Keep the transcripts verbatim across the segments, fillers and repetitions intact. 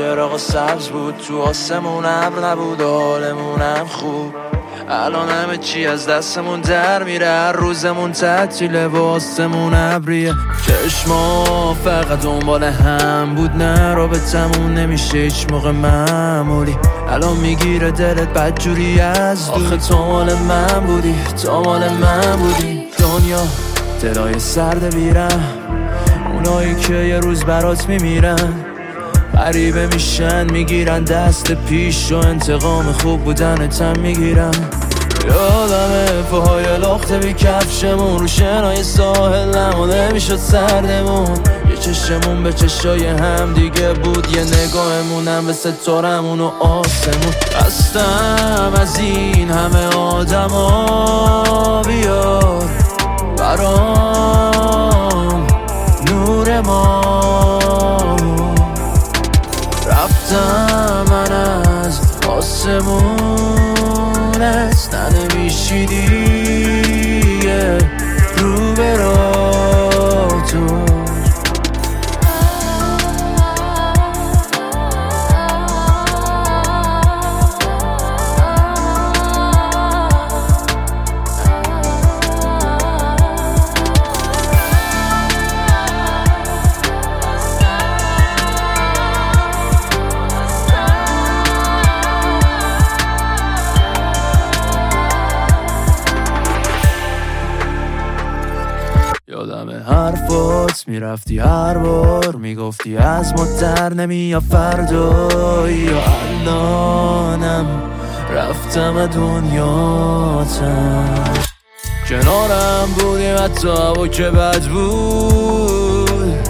چراغ سبز بود، تو آسمون ابر نبود، حالمونم خوب. الان همه چی از دستمون در میره، هر روزمون تعطیله و آسمون ابریه. چشما فقط دنبال هم بود، نه رابطمون نمیشه هیچ موقع معمولی. الان میگیره دلت بدجوری از دور، آخه تو مال من بودی، تو مال من بودی. دنیا دلای سرد بیرم، اونایی که یه روز برات میمیرن غریبه میشن، میگیرن دست پیش و انتقام خوب بودنتم میگیرن. یادمه پاهای لخته بی کفشمون رو شنای ساحل، اما نمیشد سردمون. یه چشمون به چشای هم دیگه بود، یه نگاهمونم به ستارمون و آسمون. خستم از این همه آدما، بیار برام نور ما. رفتم من از آسمونت، ننمیشی دیگه رو به راتون. یادمه حرفات میرفتی هر بار، میگفتی از ما در نمیاد فردایی. یا الانم رفتم دنیاتم، کنارم بودیم حتی هوا که بد بود.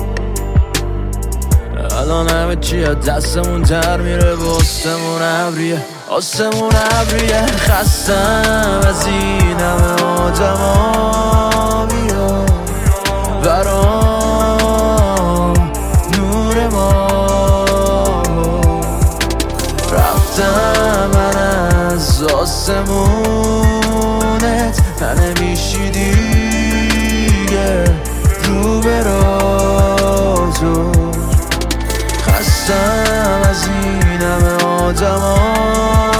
الان همه چی از دستمون در میره و آسمون ابریه، آسمون ابریه. خستم از این همه آدما، بیا برام نور ما. رفتم من از آسمونت، ننمیشی دیگه رو به راتون. خستم از این همه آدما،